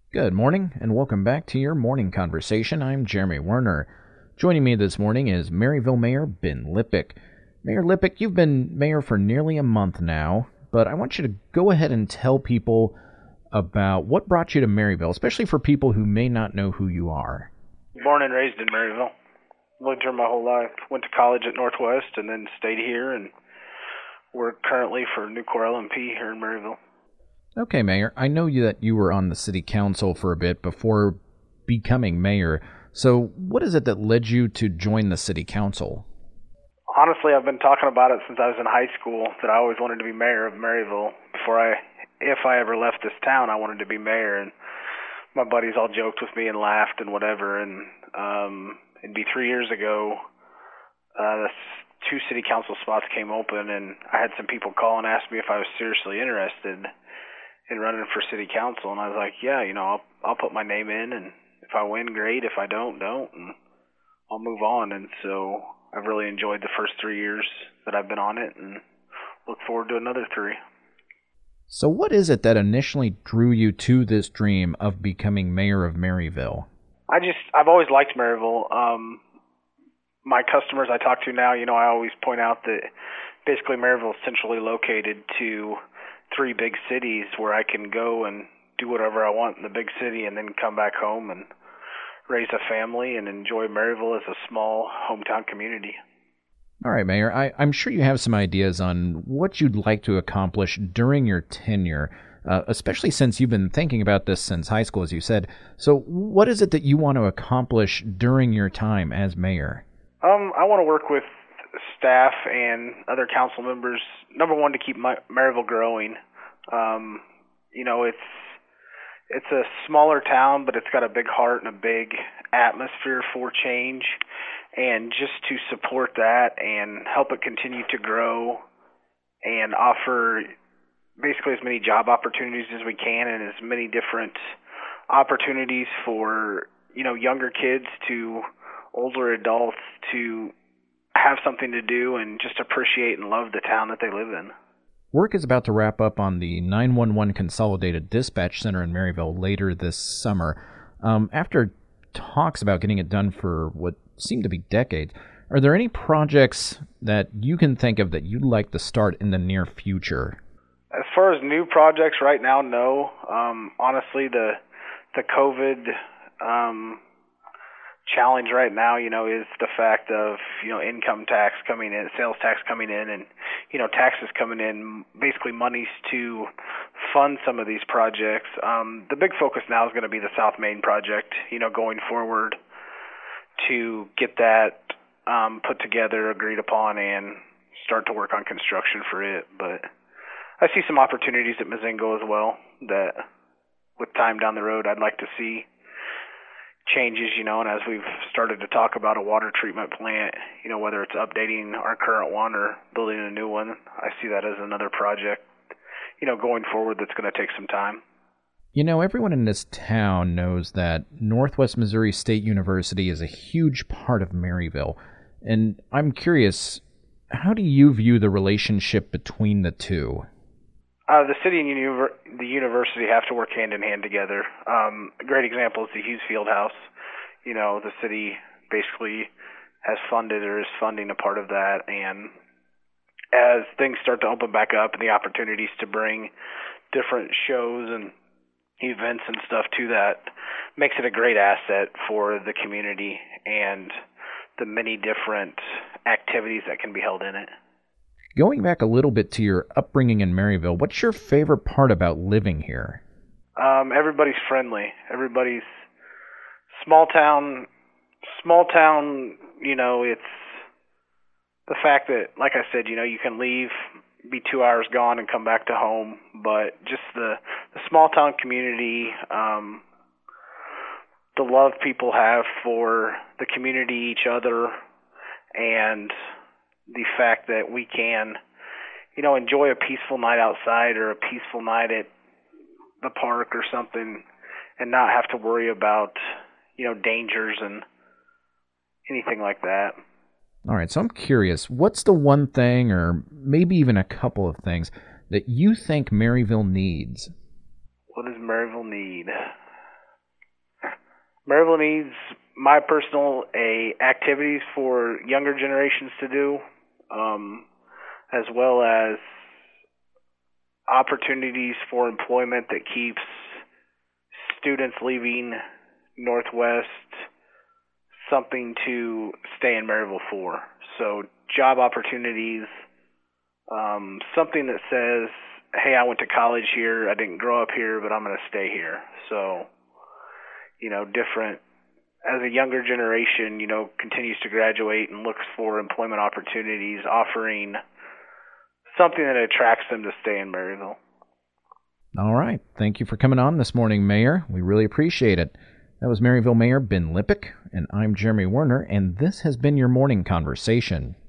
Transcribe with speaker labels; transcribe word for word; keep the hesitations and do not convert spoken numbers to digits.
Speaker 1: Good morning, and welcome back to your morning conversation. I'm Jeremy Werner. Joining me this morning is Maryville Mayor Ben Lippick. Mayor Lippick, you've been mayor for nearly a month now, but I want you to go ahead and tell people about what brought you to Maryville, especially for people who may not know who you are.
Speaker 2: Born and raised in Maryville. Lived here my whole life. Went to college at Northwest and then stayed here and work currently for Nucor L M P here in Maryville.
Speaker 1: Okay, Mayor, I know you that you were on the city council for a bit before becoming mayor. So what is it that led you to join the city council?
Speaker 2: Honestly, I've been talking about it since I was in high school, that I always wanted to be mayor of Maryville. Before I, if I ever left this town, I wanted to be mayor, and my buddies all joked with me and laughed and whatever, and um, it'd be three years ago, uh, the two city council spots came open, and I had some people call and ask me if I was seriously interested in running for city council, and I was like, yeah, you know, I'll I'll put my name in, and if I win, great. If I don't, don't, and I'll move on. And so I've really enjoyed the first three years that I've been on it, and look forward to another three.
Speaker 1: So what is it that initially drew you to this dream of becoming mayor of Maryville?
Speaker 2: I just, I've always liked Maryville. Um, my customers I talk to now, you know, I always point out that basically Maryville is centrally located to three big cities where I can go and do whatever I want in the big city and then come back home and raise a family and enjoy Maryville as a small hometown community.
Speaker 1: All right, Mayor, I, I'm sure you have some ideas on what you'd like to accomplish during your tenure, uh, especially since you've been thinking about this since high school, as you said. So what is it that you want to accomplish during your time as mayor?
Speaker 2: Um, I want to work with staff and other council members, number one, to keep my, Maryville growing. Um, you know, it's it's a smaller town, but it's got a big heart and a big atmosphere for change. And just to support that and help it continue to grow and offer basically as many job opportunities as we can and as many different opportunities for, you know, younger kids to older adults to have something to do and just appreciate and love the town that they live in.
Speaker 1: Work is about to wrap up on the nine one one Consolidated Dispatch Center in Maryville later this summer. Um, after talks about getting it done for what seem to be decades, are there any projects that you can think of that you'd like to start in the near future?
Speaker 2: As far as new projects right now, no. Um, honestly, the the COVID um, challenge right now, you know, is the fact of, you know, income tax coming in, sales tax coming in, and, you know, taxes coming in, basically monies to fund some of these projects. Um, the big focus now is going to be the South Main project, you know, going forward to get that um, put together, agreed upon, and start to work on construction for it. But I see some opportunities at Mazingo as well that, with time down the road, I'd like to see changes, you know, and as we've started to talk about a water treatment plant, you know, whether it's updating our current one or building a new one, I see that as another project, you know, going forward that's going to take some time.
Speaker 1: You know, everyone in this town knows that Northwest Missouri State University is a huge part of Maryville, and I'm curious, how do you view the relationship between the two?
Speaker 2: Uh, the city and univer- the university have to work hand in hand together. Um, a great example is the Hughes Fieldhouse. You know, the city basically has funded or is funding a part of that, and as things start to open back up and the opportunities to bring different shows and events and stuff to that, makes it a great asset for the community and the many different activities that can be held in it.
Speaker 1: Going back a little bit to your upbringing in Maryville, what's your favorite part about living here?
Speaker 2: Um, everybody's friendly. Everybody's small town, small town, you know, it's the fact that, like I said, you know, you can leave, be two hours gone and come back to home, but just the, the small town community, um, the love people have for the community, each other, and the fact that we can, you know, enjoy a peaceful night outside or a peaceful night at the park or something and not have to worry about, you know, dangers and anything like that.
Speaker 1: All right, so I'm curious, what's the one thing or maybe even a couple of things that you think Maryville needs?
Speaker 2: What does Maryville need? Maryville needs my personal a activities for younger generations to do, um, as well as opportunities for employment that keeps students leaving Northwest something to stay in Maryville for. So job opportunities, um, something that says, hey, I went to college here, I didn't grow up here, but I'm going to stay here. So, you know, different, as a younger generation, you know, continues to graduate and looks for employment opportunities, offering something that attracts them to stay in Maryville.
Speaker 1: All right. Thank you for coming on this morning, Mayor. We really appreciate it. That was Maryville Mayor Ben Lippick, and I'm Jeremy Werner, and this has been your morning conversation.